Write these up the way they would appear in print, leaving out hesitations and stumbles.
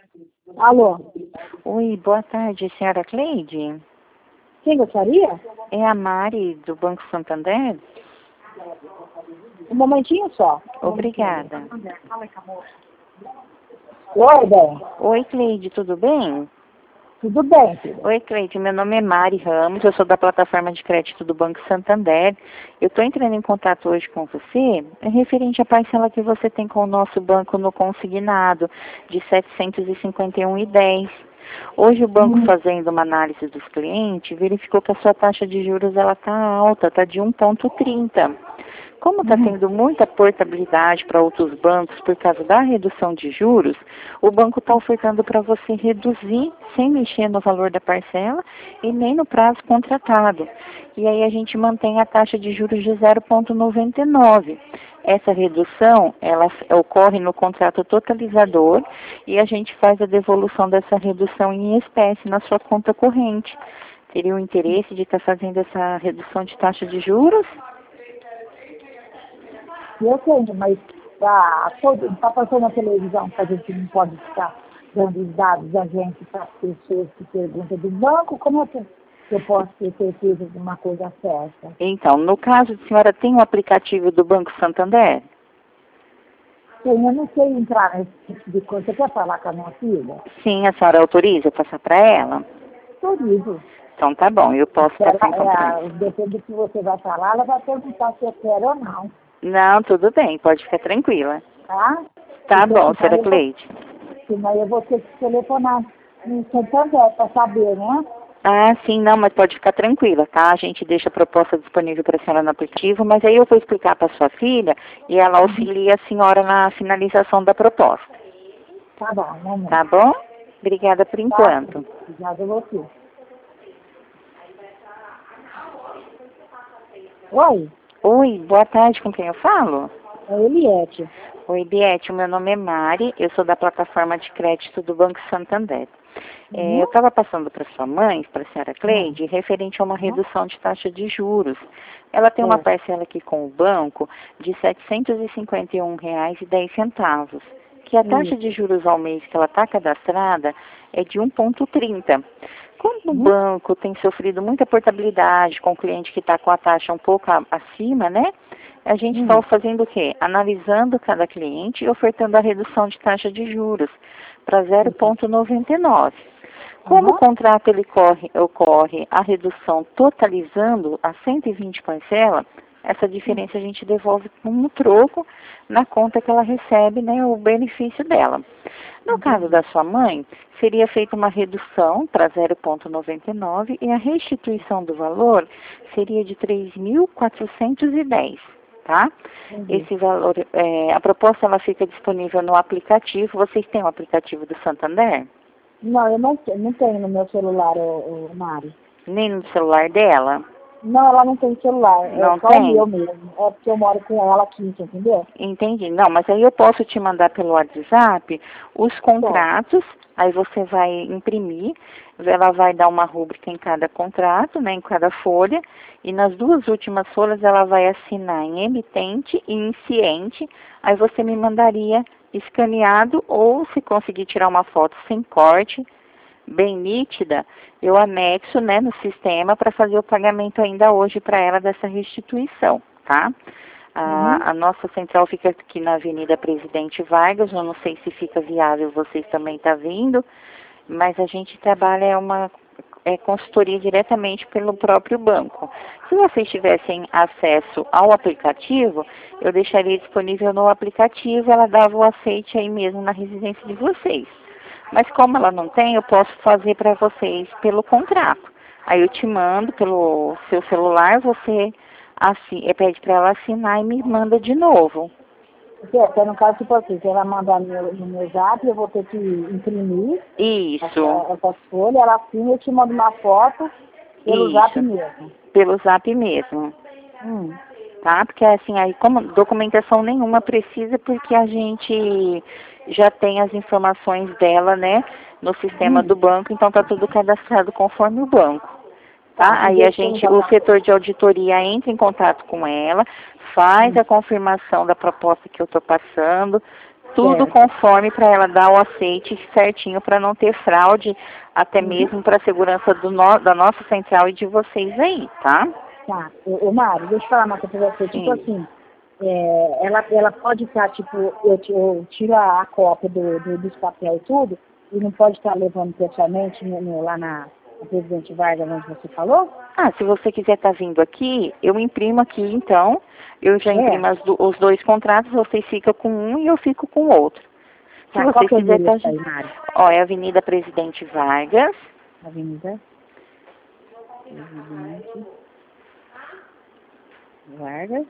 Alô? Oi, boa tarde, senhora Cleide. Quem gostaria? É a Mari, do Banco Santander? Um momentinho só. Obrigada. Oi, bem. Oi, Cleide, tudo bem? Tudo bem, filha? Oi, Cleide, meu nome é Mari Ramos, eu sou da plataforma de crédito do Banco Santander. Eu estou entrando em contato hoje com você, referente à parcela que você tem com o nosso banco no consignado, de R$ 751,10. Hoje o banco, fazendo uma análise dos clientes, verificou que a sua taxa de juros está alta, está de 1,30. Como está tendo muita portabilidade para outros bancos por causa da redução de juros, o banco está ofertando para você reduzir sem mexer no valor da parcela e nem no prazo contratado. E aí a gente mantém a taxa de juros de 0,99. Essa redução, ela ocorre no contrato totalizador e a gente faz a devolução dessa redução em espécie na sua conta corrente. Teria o interesse de estar fazendo essa redução de taxa de juros? Eu tenho, mas tá passando na televisão que a gente não pode ficar dando os dados da gente para as pessoas que perguntam do banco. Como é que eu posso ter certeza de uma coisa certa? Então, no caso, a senhora tem um aplicativo do Banco Santander? Eu não sei entrar nesse tipo de coisa. Você quer falar com a minha filha? Sim, a senhora autoriza eu passar para ela? Autorizo. Então tá bom, eu posso passar então para ela. Depende do que você vai falar, ela vai perguntar se eu quero ou não. Não, tudo bem, pode ficar tranquila. Tá? Tá Porque bom, senhora Cleide. Senão eu vou ter que telefonar no Santander para saber, né? Ah, sim, não, mas pode ficar tranquila, tá? A gente deixa a proposta disponível para a senhora no aplicativo, mas aí eu vou explicar para sua filha e ela auxilia a senhora na finalização da proposta. Tá bom, mamãe. Tá bom? Obrigada por enquanto. Obrigada a você. Oi, Oi, boa tarde, com quem eu falo? é Eliette. Oi, Biete, o meu nome é Mari, eu sou da plataforma de crédito do Banco Santander. Eu estava passando para sua mãe, para a senhora Cleide, referente a uma redução de taxa de juros. Ela tem uma parcela aqui com o banco de R$ 751,10, que a taxa de juros ao mês que ela está cadastrada é de 1,30. Quando o banco tem sofrido muita portabilidade com o cliente que está com a taxa um pouco acima, né? A gente está fazendo o quê? Analisando cada cliente e ofertando a redução de taxa de juros para 0,99. Como o contrato ele ocorre a redução totalizando a 120 parcelas, essa diferença a gente devolve como troco na conta que ela recebe, né, o benefício dela. No caso da sua mãe, seria feita uma redução para 0,99 e a restituição do valor seria de 3.410, tá? Esse valor, a proposta ela fica disponível no aplicativo. Vocês têm o aplicativo do Santander? Não, eu não tenho no meu celular, o Mari. Nem no celular dela? Não, ela não tem celular. Não É só tem? o meu mesmo. É porque eu moro com ela aqui, entendeu? Entendi. Não, mas aí eu posso te mandar pelo WhatsApp os contratos, aí você vai imprimir, ela vai dar uma rúbrica em cada contrato, né, em cada folha, e nas duas últimas folhas ela vai assinar em emitente e em ciente, aí você me mandaria escaneado ou se conseguir tirar uma foto sem corte, bem nítida, eu anexo, né, no sistema para fazer o pagamento ainda hoje para ela dessa restituição, tá? A nossa central fica aqui na Avenida Presidente Vargas, eu não sei se fica viável, vocês também estão vindo, mas a gente trabalha uma consultoria diretamente pelo próprio banco. Se vocês tivessem acesso ao aplicativo, eu deixaria disponível no aplicativo, ela dava o aceite aí mesmo na residência de vocês. Mas como ela não tem, eu posso fazer para vocês pelo contrato. Aí eu te mando pelo seu celular, você pede para ela assinar e me manda de novo. Até no caso, tipo assim, se ela mandar no meu zap, eu vou ter que imprimir Isso. essa folha, ela assina e eu te mando uma foto pelo zap mesmo. Pelo zap mesmo. Tá? Porque assim, aí como documentação nenhuma precisa, porque a gente já tem as informações dela, né, no sistema do banco, então tá tudo cadastrado conforme o banco. Tá? Aí o setor de auditoria entra em contato com ela, faz a confirmação da proposta que eu estou passando, Tudo conforme para ela dar o aceite certinho para não ter fraude, até mesmo para a segurança da nossa central e de vocês aí, tá? Tá. Ô Mário, deixa eu falar uma coisa pra você. Tipo assim, ela pode estar, tipo, eu tiro a cópia dos papéis e tudo, e não pode estar levando pessoalmente lá na Presidente Vargas, onde você falou? Ah, se você quiser estar vindo aqui, eu imprimo aqui, então. Eu já imprimo os dois contratos, você fica com um e eu fico com o outro. Tá, Se você qual que é o quiser endereço aí, Mário? Ó, é Avenida Presidente Vargas. Avenida Presidente Vargas.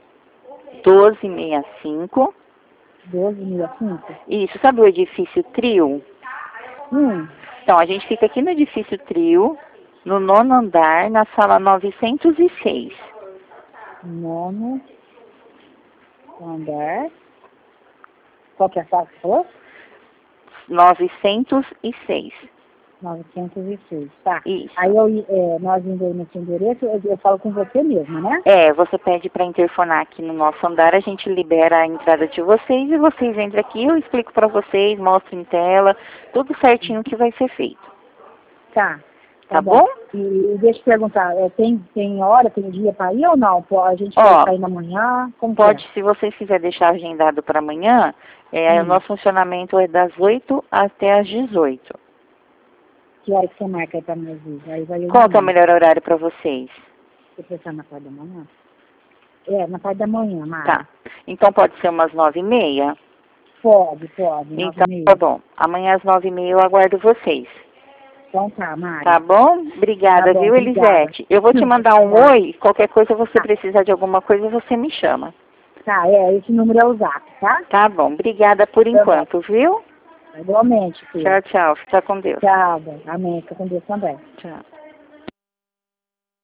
1265. 1265? Isso, sabe o edifício Trio? Então, a gente fica aqui no edifício Trio, no 9º andar, na sala 906. 9º andar. Qual que é a sala que você falou? 906. 906, tá. Isso. Aí nós indo aí nesse endereço, eu falo com você mesmo, né? Você pede para interfonar aqui no nosso andar, a gente libera a entrada de vocês e vocês entram aqui, eu explico para vocês, mostro em tela, tudo certinho que vai ser feito. Tá. Tá bom? E deixa eu perguntar, tem hora, tem dia para ir ou não? A gente pode sair na manhã? Como pode, se vocês quiserem deixar agendado para amanhã, o nosso funcionamento é das 8 até as 18. Que hora que você marca aí para nós ir? Qual que é o melhor horário para vocês? Você pensar na parte da manhã? Na parte da manhã, Mara. Tá. Então pode ser umas 9h30? Pode. Então tá bom. Amanhã às 9h30 eu aguardo vocês. Então tá, Mari. Tá bom? Obrigada, viu, Elisete? Eu vou te mandar um oi, qualquer coisa você precisar de alguma coisa, você me chama. Tá, esse número é o Zap, tá? Tá bom, obrigada por enquanto, viu? Igualmente, filho. Tchau, fica com Deus. Tchau, amém, fica com Deus também. Tchau.